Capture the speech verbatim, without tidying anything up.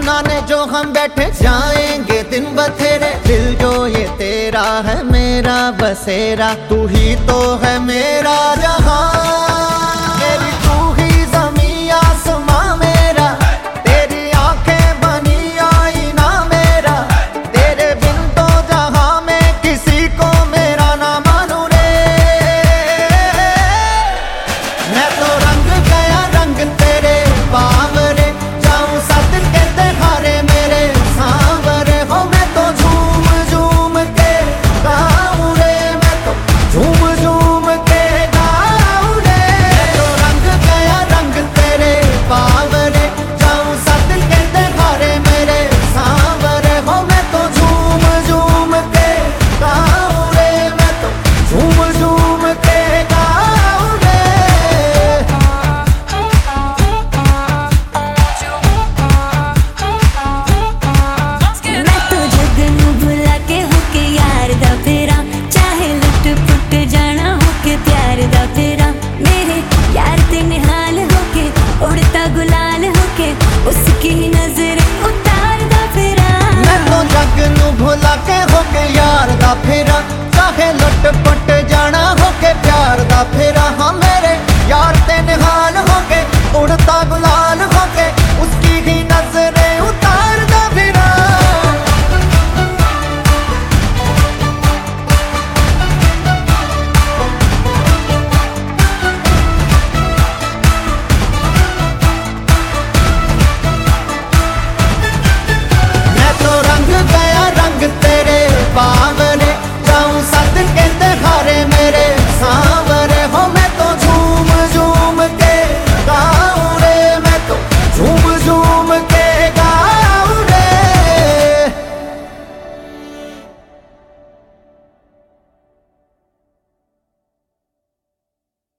मनाने जो हम बैठे जाएंगे दिन बथेरे। दिल जो ये तेरा है मेरा बसेरा, तू ही तो है मेरा जहां। तेरी तू ही ज़मीं आसमां मेरा, तेरी आंखें बनी आईना मेरा। तेरे बिन तो जहां मैं किसी को मेरा ना मानू रे। मैं तो रंग गया रंग तेरे बावरे, जाऊं सद के तेहारे मेरे सांवरे। हो मैं तो झूम झूम के गाऊं रे, मैं तो झूम झूम के गाऊं रे। मैं तो रंग गया रंग तेरे बावरे, जाऊं सद के तेहारे मेरे सांवरे। हो मैं तो झूम झूम के गाऊं रे, मैं तो झूम झूम के गाऊं रे। मैं तो जग नू भुला के होके यार दा फेरा, चाहे लुट पुट जाना होके प्यार दा फेरा। मेरे यार ते निहाल होके उड़ता गुलाल होके, उसकी नजर उतार दा फेरा। मैं तो जग नू भुला के होके यार दा फेरा,